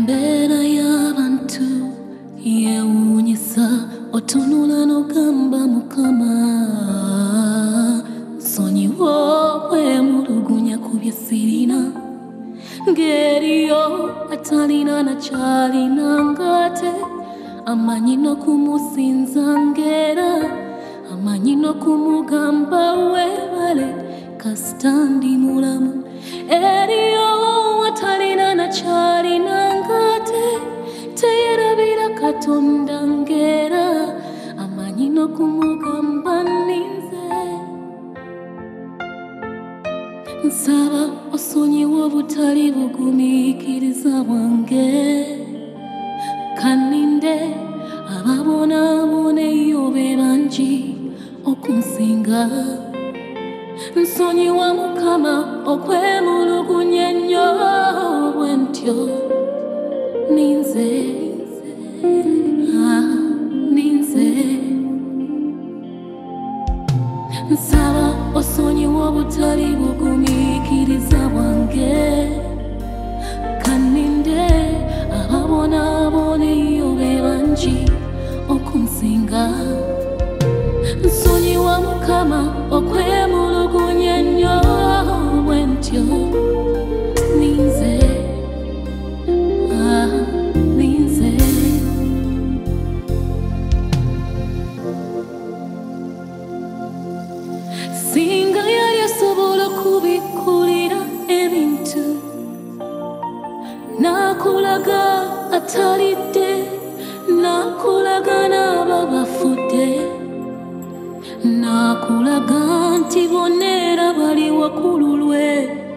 Embera y'abantu yeewuunyisa otunula n'ogamba Mukama nsonyiwa okwemulugunya ku bye sirina ng'eriyo atalina nakyalina ng'ate amanyi n'okumusinza ng'era amanyi n'okumugamba weebale kasita ndi mulamu eriyo atalina nakyalina ng'ate teyerabira Katonda ng'era amanyi n'okumugamba nninze nsaba osonyiwa obutali bugumiikiriza bwange kaninde ababonaabona eyo be bangi okunsinga nsonyiwa Mukama okwemulugunya ennyo bwe ntyo ninze ninze nsaba osonyiwa obutali bugumiikiriza bwange kaninde ababonaabona eyo be bangi okunsinga nsonyiwa Mukama okwemulugunya ennyo bwe ntyo ninze ninze singa yali asobola okubikkulira ebintu n'akulaga atalidde n'akulaga n'abo bafudde n'akulaga nti bonna era bali waggulu lwe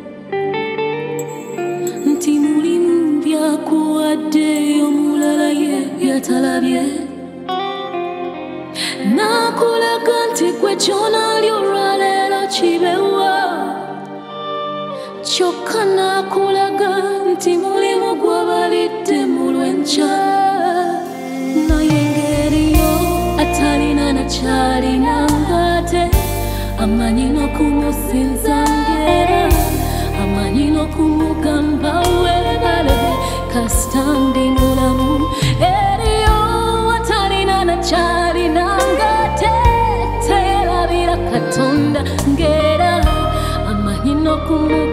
nti mulimu byakuwadde omulala ye byatalabye n'akulaga nti gwe ky'onaalya olwaleero kibewa kyokka n'akulaga nti mulimu gw'abalidde mu lw'enkya naye ng'eriyo atalina nakyalina ng'ate amanyi n'okumusinza ng'era amanyi n'okumugamba weebale kasita ndi mulamu eriyo atalina nakyalina ng'ate teyerabira Katonda ng'era amanyi n'okumugamba